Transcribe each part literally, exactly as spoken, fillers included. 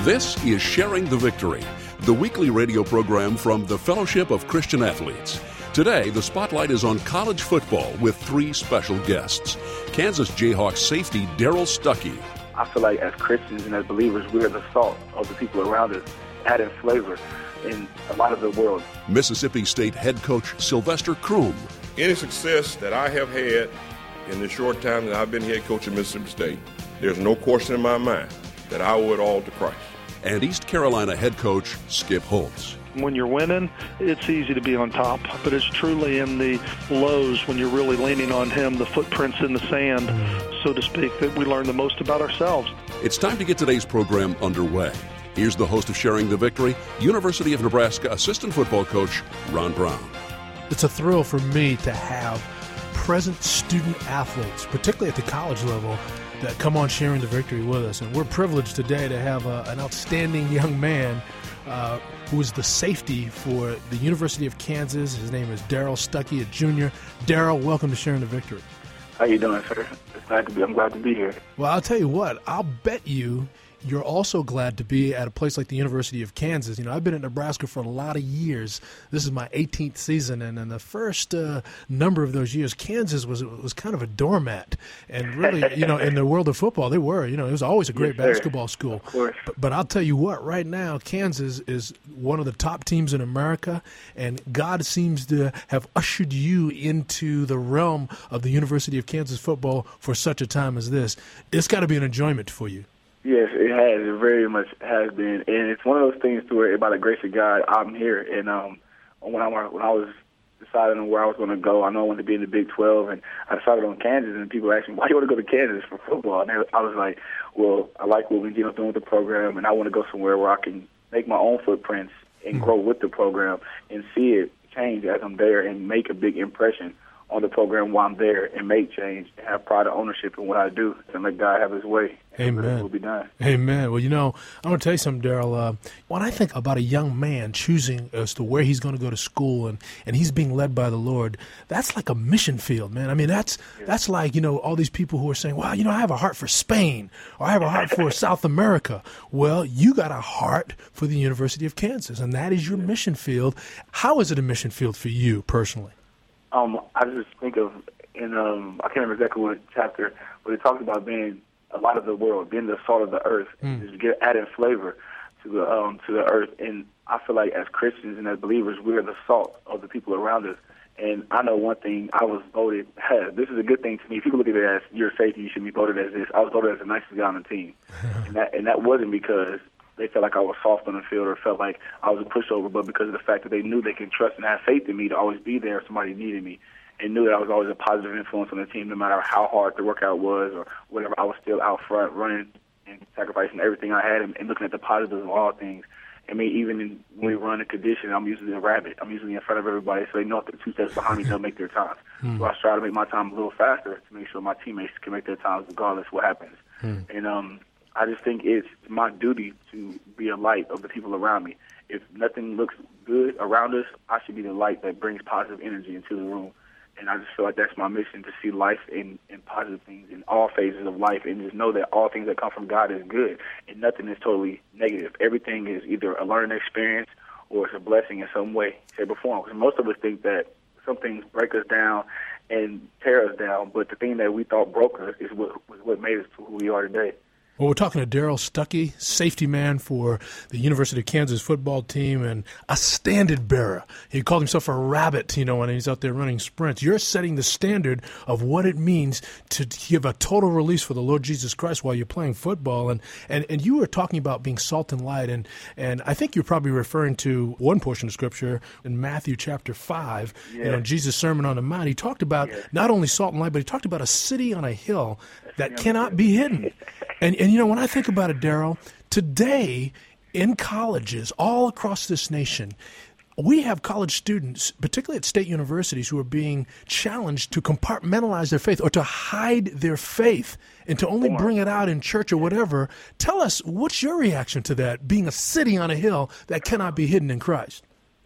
This is Sharing the Victory, the weekly radio program from the Fellowship of Christian Athletes. Today, the spotlight is on college football with three special guests. Kansas Jayhawks safety Darrell Stuckey. I feel like as Christians and as believers, we are the salt of the people around us, adding flavor in a lot of the world. Mississippi State head coach Sylvester Croom. Any success that I have had in the short time that I've been head coach at Mississippi State, there's no question in my mind that I owe it all to Christ. And East Carolina head coach Skip Holtz. When you're winning, it's easy to be on top, but it's truly in the lows when you're really leaning on him, the footprints in the sand, so to speak, that we learn the most about ourselves. It's time to get today's program underway. Here's the host of Sharing the Victory, University of Nebraska assistant football coach Ron Brown. It's a thrill for me to have present student athletes, particularly at the college level, that come on Sharing the Victory with us. And we're privileged today to have a, an outstanding young man uh, who is the safety for the University of Kansas. His name is Darrell Stuckey, a junior. Darrell, welcome to Sharing the Victory. How you doing, sir? It's glad to be. I'm glad to be here. Well, I'll tell you what, I'll bet you you're also glad to be at a place like the University of Kansas. You know, I've been in Nebraska for a lot of years. This is my eighteenth season, and in the first uh, number of those years, Kansas was was kind of a doormat. And really, you know, in the world of football, they were. You know, it was always a great yes, basketball school. Of course. But, but I'll tell you what, right now, Kansas is one of the top teams in America, and God seems to have ushered you into the realm of the University of Kansas football for such a time as this. It's got to be an enjoyment for you. Yes, it has. It very much has been, and it's one of those things to where, by the grace of God, I'm here. And um, when I when I was deciding on where I was going to go, I know I wanted to be in the Big twelve, and I decided on Kansas. And people asked me, "Why do you want to go to Kansas for football?" And I was like, "Well, I like what we're doing with the program, and I want to go somewhere where I can make my own footprints and grow with the program and see it change as I'm there and make a big impression on the program while I'm there and make change and have pride and ownership in what I do and let God have his way. Amen. Will be done. Amen. Well, you know, I want to tell you something, Darrell. Uh, when I think about a young man choosing as to where he's going to go to school and, and he's being led by the Lord, that's like a mission field, man. I mean, that's yeah. that's like, you know, all these people who are saying, well, you know, I have a heart for Spain or I have a heart for South America. Well, you got a heart for the University of Kansas, and that is your yeah. mission field. How is it a mission field for you personally? Um, I just think of, in um, I can't remember exactly what chapter, but it talks about being a lot of the world, being the salt of the earth, mm. just get adding flavor to the um, to the earth. And I feel like as Christians and as believers, we are the salt of the people around us. And I know one thing, I was voted, hey, this is a good thing to me. If you can look at it as your safety, you should be voted as this. I was voted as the nicest guy on the team. and that and that wasn't because they felt like I was soft on the field or felt like I was a pushover, but because of the fact that they knew they could trust and have faith in me to always be there if somebody needed me, and knew that I was always a positive influence on the team no matter how hard the workout was or whatever. I was still out front running and sacrificing everything I had and, and looking at the positives of all things. I mean, even in, when we run a condition, I'm usually a rabbit. I'm usually in front of everybody, so they know if they're two steps behind me, they'll make their times. Hmm. So I try to make my time a little faster to make sure my teammates can make their times regardless of what happens. Hmm. And um, I just think it's my duty to be a light of the people around me. If nothing looks good around us, I should be the light that brings positive energy into the room. And I just feel like that's my mission, to see life in, in positive things in all phases of life, and just know that all things that come from God is good and nothing is totally negative. Everything is either a learning experience or it's a blessing in some way, shape, or form. Because most of us think that some things break us down and tear us down, but the thing that we thought broke us is what, was what made us to who we are today. Well, we're talking to Darrell Stuckey, safety man for the University of Kansas football team and a standard bearer. He called himself a rabbit, you know, when he's out there running sprints. You're setting the standard of what it means to give a total release for the Lord Jesus Christ while you're playing football. And, and, and you were talking about being salt and light, and, and I think you're probably referring to one portion of Scripture in Matthew chapter five, yeah. you know, Jesus' Sermon on the Mount. He talked about yeah. not only salt and light, but he talked about a city on a hill that cannot be hidden. And, and you know, when I think about it, Darrell, today in colleges all across this nation, we have college students, particularly at state universities, who are being challenged to compartmentalize their faith or to hide their faith and to only bring it out in church or whatever. Tell us, what's your reaction to that, being a city on a hill that cannot be hidden in Christ? It is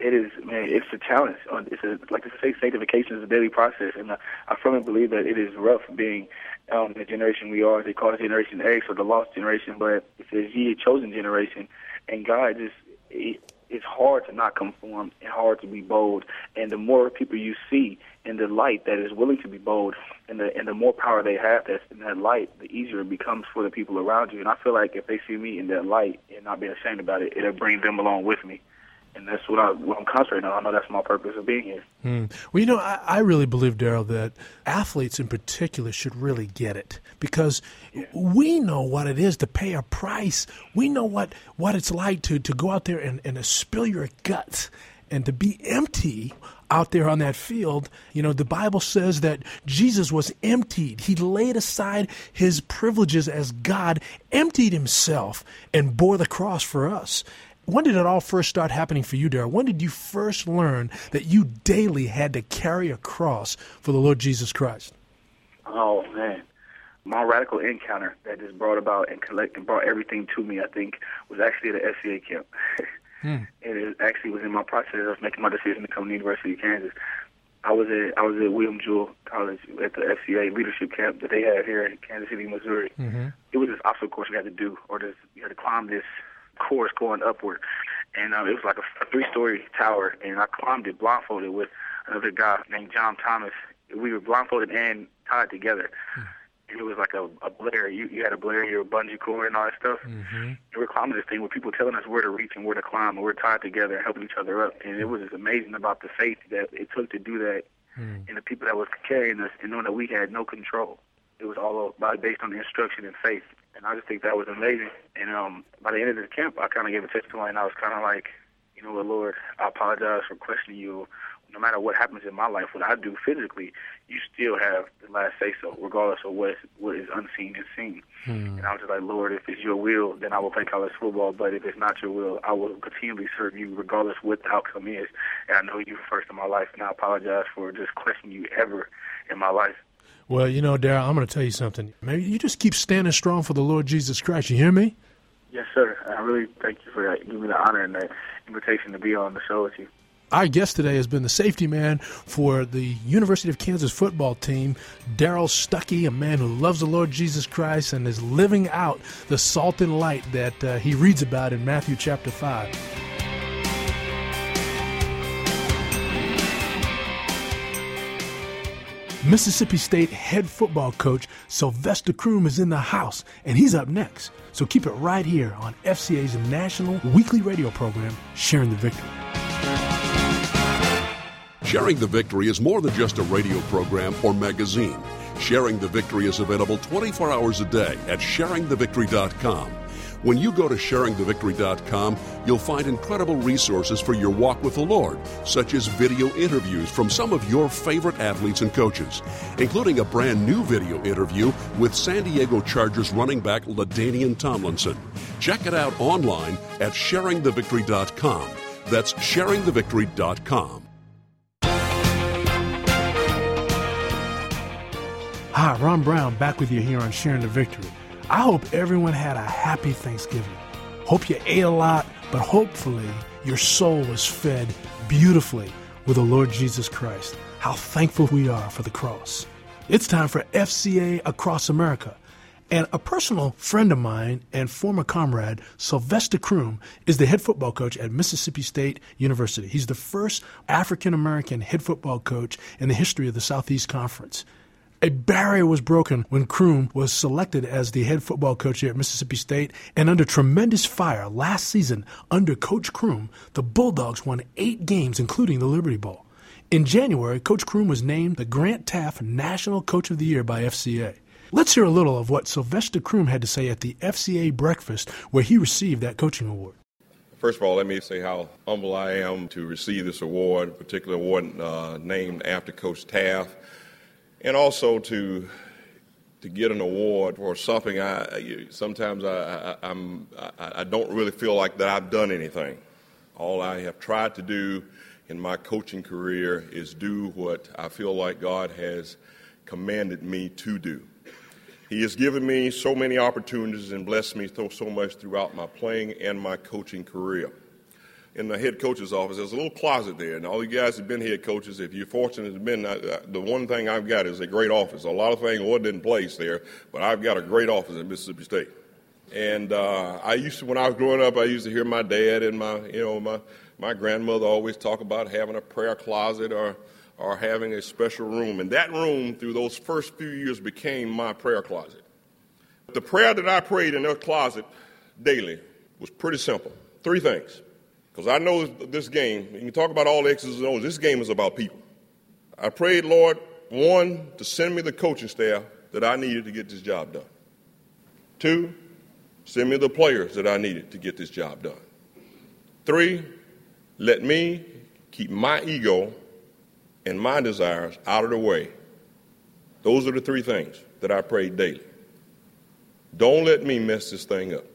man, it's a challenge. It's a, like to say, sanctification is a daily process, and I, I firmly believe that it is rough being um, the generation we are. They call it Generation X or the lost generation, but it says ye a chosen generation, and God just it, it's hard to not conform and hard to be bold. And the more people you see in the light that is willing to be bold, and the and the more power they have that's in that light, the easier it becomes for the people around you. And I feel like if they see me in that light and not being ashamed about it, it'll bring them along with me. And that's what, I, what I'm concentrating on. I know that's my purpose of being here. Mm. Well, you know, I, I really believe, Darryl, that athletes in particular should really get it, because yeah. we know what it is to pay a price. We know what, what it's like to, to go out there and, and to spill your guts and to be empty out there on that field. You know, the Bible says that Jesus was emptied. He laid aside his privileges as God, emptied himself, and bore the cross for us. When did it all first start happening for you, Darryl? When did you first learn that you daily had to carry a cross for the Lord Jesus Christ? Oh, man. My radical encounter that just brought about and collect and brought everything to me, I think, was actually at the F C A camp. hmm. It actually was in my process of making my decision to come to the University of Kansas. I was at I was at William Jewell College at the F C A leadership camp that they had here in Kansas City, Missouri. Mm-hmm. It was this obstacle course we had to do, or this, you had to climb this course going upward, and um, it was like a, a three-story tower, and I climbed it blindfolded with another guy named John Thomas. We were blindfolded and tied together. Mm. And it was like a, a blare. You, you had a blare in your bungee cord and all that stuff. Mm-hmm. And we were climbing this thing with people telling us where to reach and where to climb, and we we're tied together and helping each other up. And it was just amazing about the faith that it took to do that, mm. and the people that was carrying us, and knowing that we had no control. It was all about, based on the instruction and faith. And I just think that was amazing. And um, by the end of the camp, I kind of gave a testimony, and I was kind of like, you know what, Lord, I apologize for questioning you. No matter what happens in my life, what I do physically, you still have the last say-so, regardless of what is, what is unseen and seen. Hmm. And I was just like, Lord, if it's your will, then I will play college football. But if it's not your will, I will continually serve you regardless what the outcome is. And I know you first in my life, and I apologize for just questioning you ever in my life. Well, you know, Darryl, I'm going to tell you something. Maybe you just keep standing strong for the Lord Jesus Christ. You hear me? Yes, sir. I really thank you for that. Giving me the honor and the invitation to be on the show with you. Our guest today has been the safety man for the University of Kansas football team, Darryl Stuckey, a man who loves the Lord Jesus Christ and is living out the salt and light that uh, he reads about in Matthew chapter five. Mississippi State head football coach Sylvester Croom is in the house, and he's up next. So keep it right here on F C A's national weekly radio program, Sharing the Victory. Sharing the Victory is more than just a radio program or magazine. Sharing the Victory is available twenty-four hours a day at sharing the victory dot com. When you go to sharing the victory dot com, you'll find incredible resources for your walk with the Lord, such as video interviews from some of your favorite athletes and coaches, including a brand new video interview with San Diego Chargers running back LaDainian Tomlinson. Check it out online at sharing the victory dot com. That's sharing the victory dot com. Hi, Ron Brown back with you here on Sharing the Victory. I hope everyone had a happy Thanksgiving. Hope you ate a lot, but hopefully your soul was fed beautifully with the Lord Jesus Christ. How thankful we are for the cross. It's time for F C A Across America. And a personal friend of mine and former comrade, Sylvester Croom, is the head football coach at Mississippi State University. He's the first African-American head football coach in the history of the Southeast Conference. A barrier was broken when Croom was selected as the head football coach here at Mississippi State, and under tremendous fire last season under Coach Croom, the Bulldogs won eight games, including the Liberty Bowl. In January, Coach Croom was named the Grant Taft National Coach of the Year by F C A. Let's hear a little of what Sylvester Croom had to say at the F C A breakfast where he received that coaching award. First of all, let me say how humble I am to receive this award, a particular award uh, named after Coach Taft. And also to to get an award for something, I sometimes I, I, I'm I, I don't really feel like that I've done anything. All I have tried to do in my coaching career is do what I feel like God has commanded me to do. He has given me so many opportunities and blessed me so, so much throughout my playing and my coaching career. in the head coach's office, there's a little closet there. And all you guys have been head coaches, if you're fortunate to have been, uh, the one thing I've got is a great office. A lot of things wasn't in place there, but I've got a great office at Mississippi State. And uh, I used to, when I was growing up, I used to hear my dad and my, you know, my, my grandmother always talk about having a prayer closet or, or having a special room. And that room, through those first few years, became my prayer closet. The prayer that I prayed in that closet daily was pretty simple. Three things. Because I know this game, you can talk about all the X's and O's, this game is about people. I prayed, Lord, one, to send me the coaching staff that I needed to get this job done. Two, send me the players that I needed to get this job done. Three, let me keep my ego and my desires out of the way. Those are the three things that I prayed daily. Don't let me mess this thing up.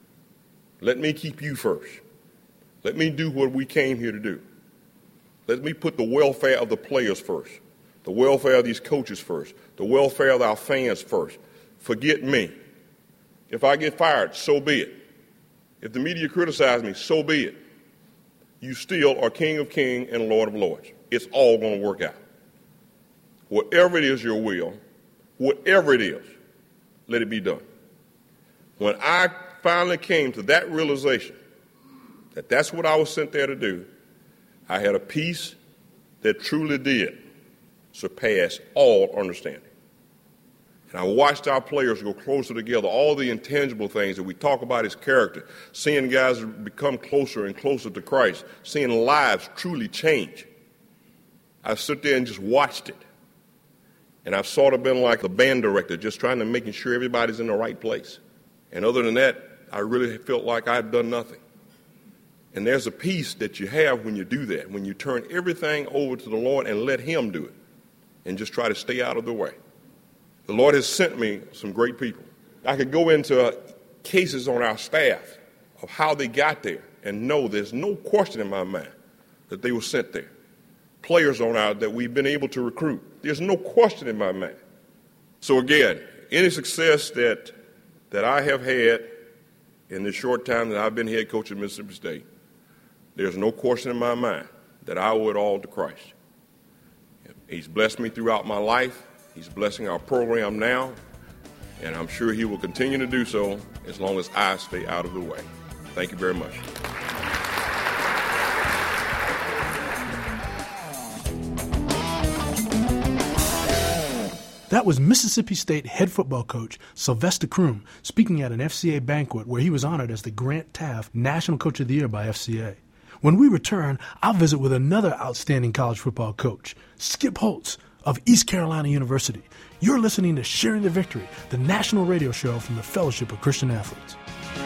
Let me keep you first. Let me do what we came here to do. Let me put the welfare of the players first, the welfare of these coaches first, the welfare of our fans first. Forget me. If I get fired, so be it. If the media criticize me, so be it. You still are King of Kings and Lord of Lords. It's all going to work out. Whatever it is your will, whatever it is, let it be done. When I finally came to that realization that that's what I was sent there to do, I had a peace that truly did surpass all understanding. And I watched our players go closer together, all the intangible things that we talk about as character, seeing guys become closer and closer to Christ, seeing lives truly change. I stood there and just watched it. And I've sort of been like the band director, just trying to making sure everybody's in the right place. And other than that, I really felt like I'd done nothing. And there's a peace that you have when you do that, when you turn everything over to the Lord and let Him do it and just try to stay out of the way. The Lord has sent me some great people. I could go into cases on our staff of how they got there and know there's no question in my mind that they were sent there. Players on our that we've been able to recruit. There's no question in my mind. So again, any success that that I have had in the short time that I've been head coach at Mississippi State, there's no question in my mind that I owe it all to Christ. He's blessed me throughout my life. He's blessing our program now, and I'm sure He will continue to do so as long as I stay out of the way. Thank you very much. That was Mississippi State head football coach Sylvester Croom speaking at an F C A banquet where he was honored as the Grant Taft National Coach of the Year by F C A. When we return, I'll visit with another outstanding college football coach, Skip Holtz of East Carolina University. You're listening to Sharing the Victory, the national radio show from the Fellowship of Christian Athletes.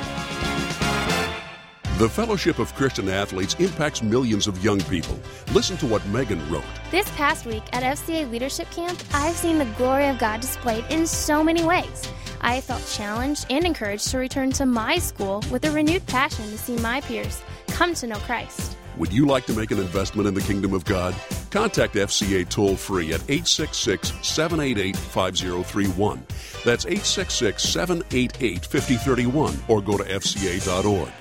The Fellowship of Christian Athletes impacts millions of young people. Listen to what Megan wrote. This past week at F C A Leadership Camp, I've seen the glory of God displayed in so many ways. I have felt challenged and encouraged to return to my school with a renewed passion to see my peers come to know Christ. Would you like to make an investment in the kingdom of God? Contact F C A toll-free at eight six six, seven eight eight, five zero three one. That's eight six six, seven eight eight, five zero three one, or go to F C A dot org.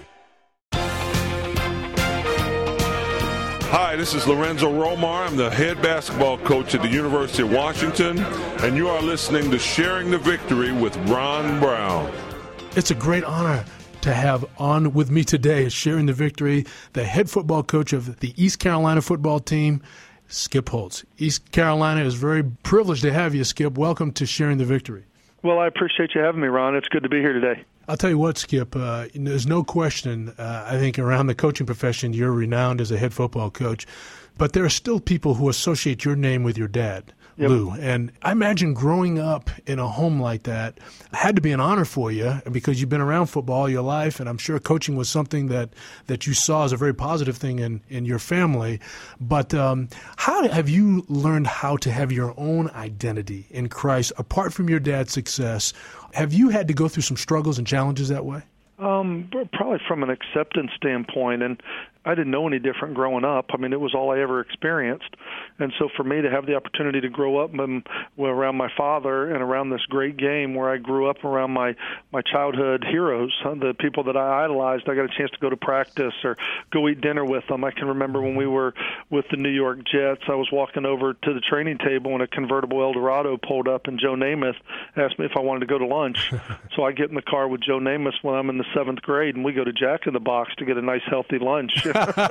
Hi, this is Lorenzo Romar. I'm the head basketball coach at the University of Washington, and you are listening to Sharing the Victory with Ron Brown. It's a great honor to have on with me today, Sharing the Victory, the head football coach of the East Carolina football team, Skip Holtz. East Carolina is very privileged to have you, Skip. Welcome to Sharing the Victory. Well, I appreciate you having me, Ron. It's good to be here today. I'll tell you what, Skip, uh, there's no question, uh, I think, around the coaching profession, you're renowned as a head football coach, but there are still people who associate your name with your dad, yep. Lou. And I imagine growing up in a home like that had to be an honor for you because you've been around football all your life, and I'm sure coaching was something that, that you saw as a very positive thing in, in your family. But um, how have you learned how to have your own identity in Christ apart from your dad's success? Have you had to go through some struggles and challenges that way? Um, probably from an acceptance standpoint, and I didn't know any different growing up. I mean, it was all I ever experienced. And so for me to have the opportunity to grow up um, around my father and around this great game where I grew up around my, my childhood heroes, the people that I idolized, I got a chance to go to practice or go eat dinner with them. I can remember when we were with the New York Jets, I was walking over to the training table and a convertible Eldorado pulled up, and Joe Namath asked me if I wanted to go to lunch. So I get in the car with Joe Namath when I'm in the seventh grade, and we go to Jack in the Box to get a nice, healthy lunch.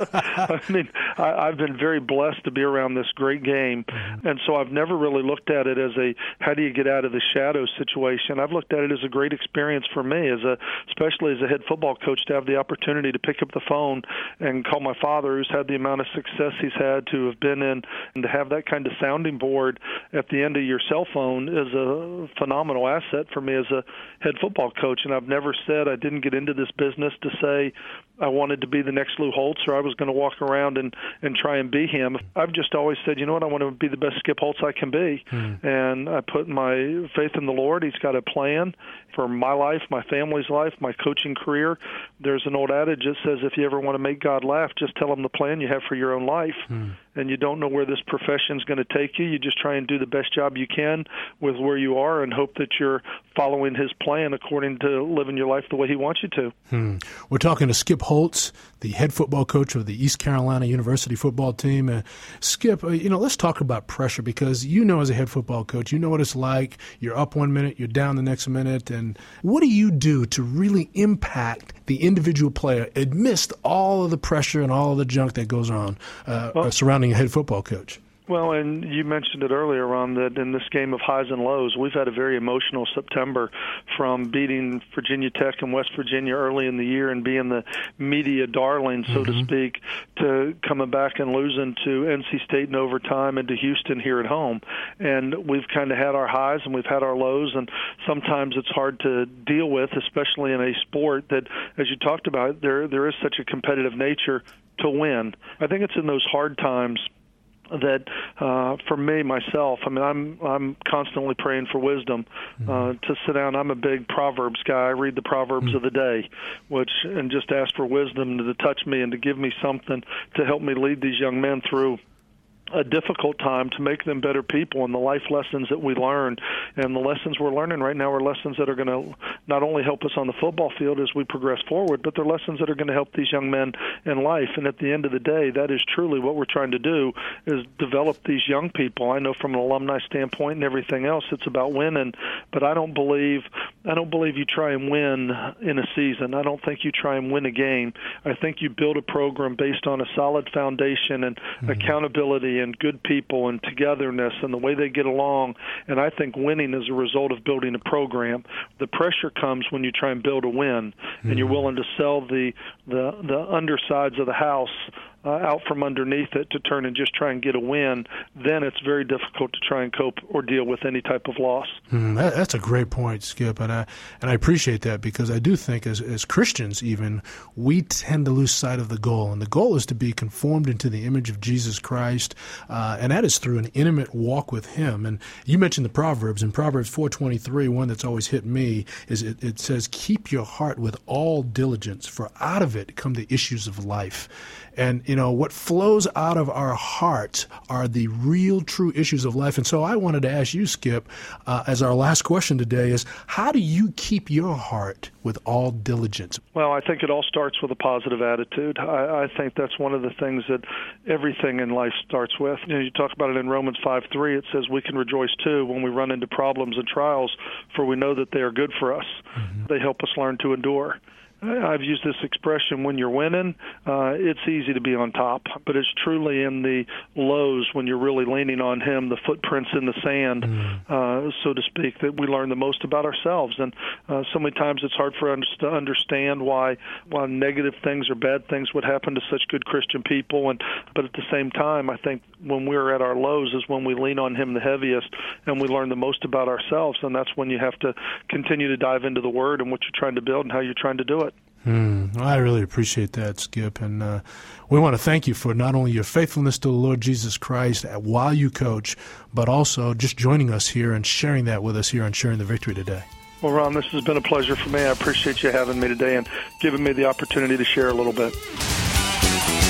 I mean, I, I've been very blessed to be around this great game, and so I've never really looked at it as a how do you get out of the shadow situation. I've looked at it as a great experience for me, as a especially as a head football coach, to have the opportunity to pick up the phone and call my father, who's had the amount of success he's had, to have been in, and to have that kind of sounding board at the end of your cell phone is a phenomenal asset for me as a head football coach. And I've never said I didn't get into this business to say I wanted to be the next Lou Holtz or I was going to walk around and, and try and be him. I've just always said, you know what, I want to be the best Skip Holtz I can be. Hmm. And I put my faith in the Lord. He's got a plan for my life, my family's life, my coaching career. There's an old adage that says if you ever want to make God laugh, just tell him the plan you have for your own life. Hmm. And you don't know where this profession is going to take you. You just try and do the best job you can with where you are and hope that you're following his plan according to living your life the way he wants you to. Hmm. We're talking to Skip Holtz, the head football coach of the East Carolina University football team. Uh, Skip, uh, you know, let's talk about pressure, because you know as a head football coach, you know what it's like. You're up one minute, you're down the next minute. And what do you do to really impact the individual player amidst all of the pressure and all of the junk that goes on uh, well, surrounding a head football coach? Well, and you mentioned it earlier, Ron, that in this game of highs and lows, we've had a very emotional September, from beating Virginia Tech and West Virginia early in the year and being the media darling, so mm-hmm. to speak, to coming back and losing to N C State in overtime and to Houston here at home. And we've kind of had our highs and we've had our lows, and sometimes it's hard to deal with, especially in a sport that, as you talked about, there there is such a competitive nature to win. I think it's in those hard times that uh, for me, myself, I mean, I'm I'm constantly praying for wisdom uh, to sit down. I'm a big Proverbs guy. I read the Proverbs mm-hmm. of the day, which and just ask for wisdom to touch me and to give me something to help me lead these young men through a difficult time, to make them better people, and the life lessons that we learn. And the lessons we're learning right now are lessons that are going to not only help us on the football field as we progress forward, but they're lessons that are going to help these young men in life. And at the end of the day, that is truly what we're trying to do, is develop these young people. I know from an alumni standpoint and everything else, it's about winning, but I don't believe I don't believe you try and win in a season. I don't think you try and win a game. I think you build a program based on a solid foundation and mm-hmm. accountability and good people and togetherness and the way they get along. And I think winning is a result of building a program. The pressure comes when you try and build a win mm-hmm. and you're willing to sell the, the, the undersides of the house Uh, out from underneath it to turn and just try and get a win. Then it's very difficult to try and cope or deal with any type of loss. Mm, that, that's a great point, Skip, and I and I appreciate that, because I do think as as Christians even, we tend to lose sight of the goal, and the goal is to be conformed into the image of Jesus Christ, uh, and that is through an intimate walk with Him. And you mentioned the Proverbs. In Proverbs four twenty-three, one that's always hit me is it, it says, "Keep your heart with all diligence, for out of it come the issues of life." And, you know, what flows out of our hearts are the real, true issues of life. And so I wanted to ask you, Skip, uh, as our last question today is, how do you keep your heart with all diligence? Well, I think it all starts with a positive attitude. I, I think that's one of the things that everything in life starts with. You know, you talk about it in Romans five three. It says we can rejoice, too, when we run into problems and trials, for we know that they are good for us. Mm-hmm. They help us learn to endure. I've used this expression, when you're winning, uh, it's easy to be on top, but it's truly in the lows when you're really leaning on Him, the footprints in the sand, mm. uh, so to speak, that we learn the most about ourselves. And uh, so many times it's hard for us to understand why, why negative things or bad things would happen to such good Christian people. And but at the same time, I think when we're at our lows is when we lean on Him the heaviest and we learn the most about ourselves. And that's when you have to continue to dive into the Word and what you're trying to build and how you're trying to do it. Hmm. Well, I really appreciate that, Skip. And uh, we want to thank you for not only your faithfulness to the Lord Jesus Christ while you coach, but also just joining us here and sharing that with us here on Sharing the Victory today. Well, Ron, this has been a pleasure for me. I appreciate you having me today and giving me the opportunity to share a little bit.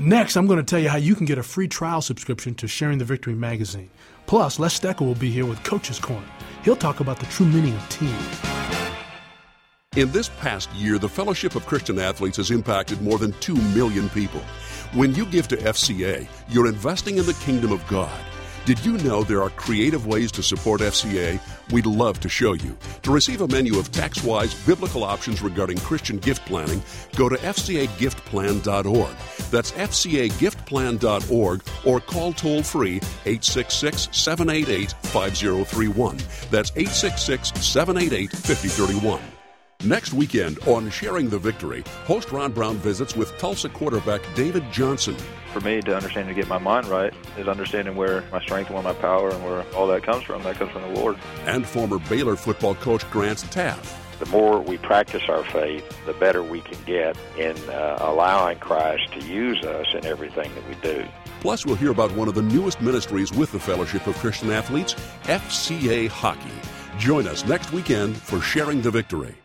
Next, I'm going to tell you how you can get a free trial subscription to Sharing the Victory magazine. Plus, Les Steckel will be here with Coach's Corner. He'll talk about the true meaning of team. In this past year, the Fellowship of Christian Athletes has impacted more than two million people. When you give to F C A, you're investing in the kingdom of God. Did you know there are creative ways to support F C A? We'd love to show you. To receive a menu of tax-wise biblical options regarding Christian gift planning, go to f c a gift plan dot org. That's f c a gift plan dot org or call toll-free eight six six, seven eight eight, five zero three one. That's eight six six, seven eight eight, five zero three one. Next weekend on Sharing the Victory, host Ron Brown visits with Tulsa quarterback David Johnson. For me to understand to get my mind right is understanding where my strength and where my power and where all that comes from. That comes from the Lord. And former Baylor football coach Grant Taft. The more we practice our faith, the better we can get in uh, allowing Christ to use us in everything that we do. Plus, we'll hear about one of the newest ministries with the Fellowship of Christian Athletes, F C A Hockey. Join us next weekend for Sharing the Victory.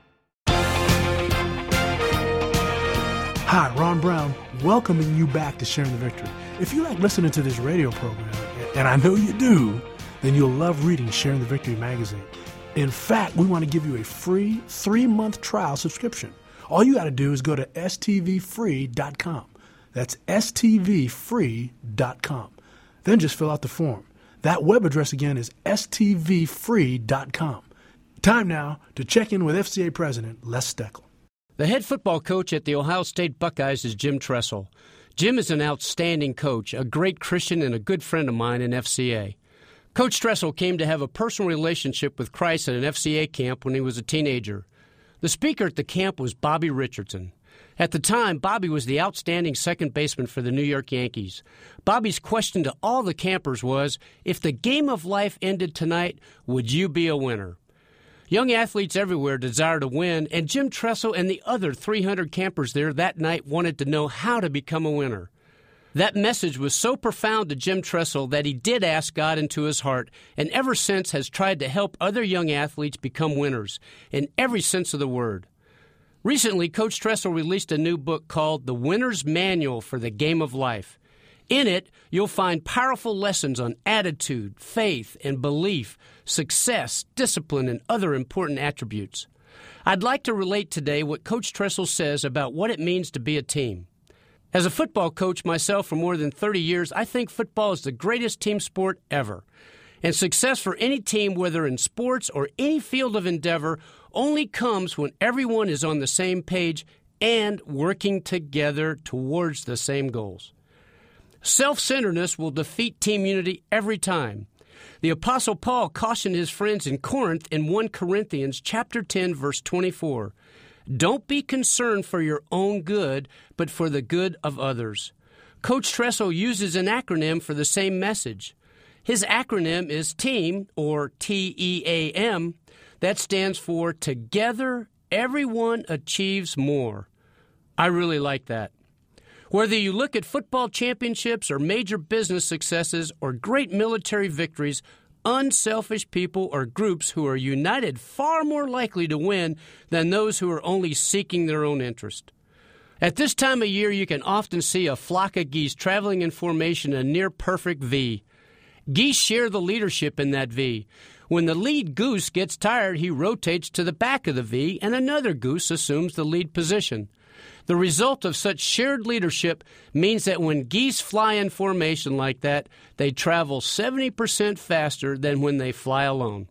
Hi, Ron Brown, welcoming you back to Sharing the Victory. If you like listening to this radio program, and I know you do, then you'll love reading Sharing the Victory magazine. In fact, we want to give you a free three-month trial subscription. All you got to do is go to s t v free dot com. That's s t v free dot com. Then just fill out the form. That web address again is s t v free dot com. Time now to check in with F C A President Les Steckel. The head football coach at the Ohio State Buckeyes is Jim Tressel. Jim is an outstanding coach, a great Christian, and a good friend of mine in F C A. Coach Tressel came to have a personal relationship with Christ at an F C A camp when he was a teenager. The speaker at the camp was Bobby Richardson. At the time, Bobby was the outstanding second baseman for the New York Yankees. Bobby's question to all the campers was, if the game of life ended tonight, would you be a winner? Young athletes everywhere desire to win, and Jim Tressel and the other three hundred campers there that night wanted to know how to become a winner. That message was so profound to Jim Tressel that he did ask God into his heart, and ever since has tried to help other young athletes become winners, in every sense of the word. Recently, Coach Tressel released a new book called The Winner's Manual for the Game of Life. In it, you'll find powerful lessons on attitude, faith, and belief, success, discipline, and other important attributes. I'd like to relate today what Coach Tressel says about what it means to be a team. As a football coach myself for more than thirty years, I think football is the greatest team sport ever. And success for any team, whether in sports or any field of endeavor, only comes when everyone is on the same page and working together towards the same goals. Self-centeredness will defeat team unity every time. The Apostle Paul cautioned his friends in Corinth in First Corinthians chapter ten, verse twenty-four. Don't be concerned for your own good, but for the good of others. Coach Tressel uses an acronym for the same message. His acronym is TEAM, or T E A M. That stands for Together, Everyone Achieves More. I really like that. Whether you look at football championships or major business successes or great military victories, unselfish people or groups who are united far more likely to win than those who are only seeking their own interest. At this time of year, you can often see a flock of geese traveling in formation in a near-perfect V. Geese share the leadership in that V. When the lead goose gets tired, he rotates to the back of the V, and another goose assumes the lead position. The result of such shared leadership means that when geese fly in formation like that, they travel seventy percent faster than when they fly alone.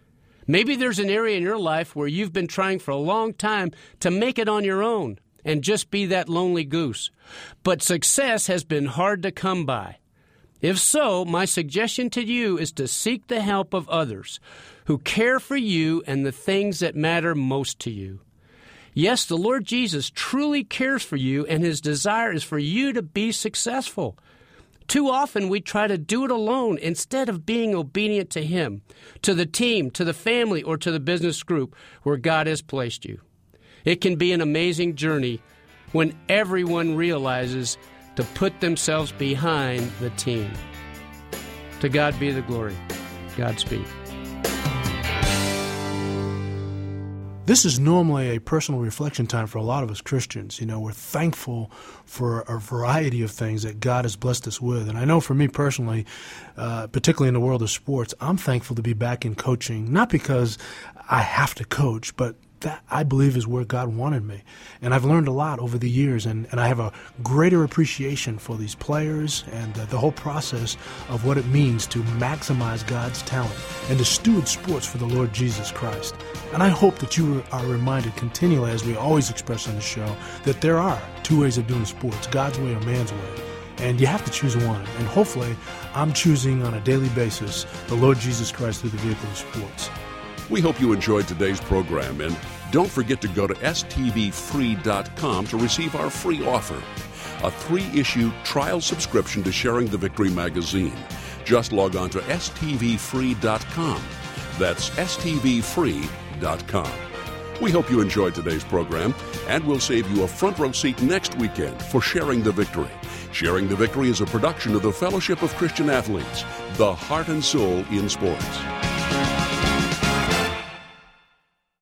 Maybe there's an area in your life where you've been trying for a long time to make it on your own and just be that lonely goose. But success has been hard to come by. If so, my suggestion to you is to seek the help of others who care for you and the things that matter most to you. Yes, the Lord Jesus truly cares for you, and His desire is for you to be successful. Too often we try to do it alone instead of being obedient to Him, to the team, to the family, or to the business group where God has placed you. It can be an amazing journey when everyone realizes to put themselves behind the team. To God be the glory. Godspeed. This is normally a personal reflection time for a lot of us Christians. You know, we're thankful for a variety of things that God has blessed us with. And I know for me personally, uh, particularly in the world of sports, I'm thankful to be back in coaching, not because I have to coach, but that I believe is where God wanted me. And I've learned a lot over the years, and, and I have a greater appreciation for these players and uh, the whole process of what it means to maximize God's talent and to steward sports for the Lord Jesus Christ. And I hope that you are reminded continually, as we always express on the show, that there are two ways of doing sports, God's way or man's way. And you have to choose one. And hopefully, I'm choosing on a daily basis the Lord Jesus Christ through the vehicle of sports. We hope you enjoyed today's program, and don't forget to go to S T V free dot com to receive our free offer, a three-issue trial subscription to Sharing the Victory magazine. Just log on to S T V free dot com. That's S T V free dot com. We hope you enjoyed today's program, and we'll save you a front row seat next weekend for Sharing the Victory. Sharing the Victory is a production of the Fellowship of Christian Athletes, the heart and soul in sports.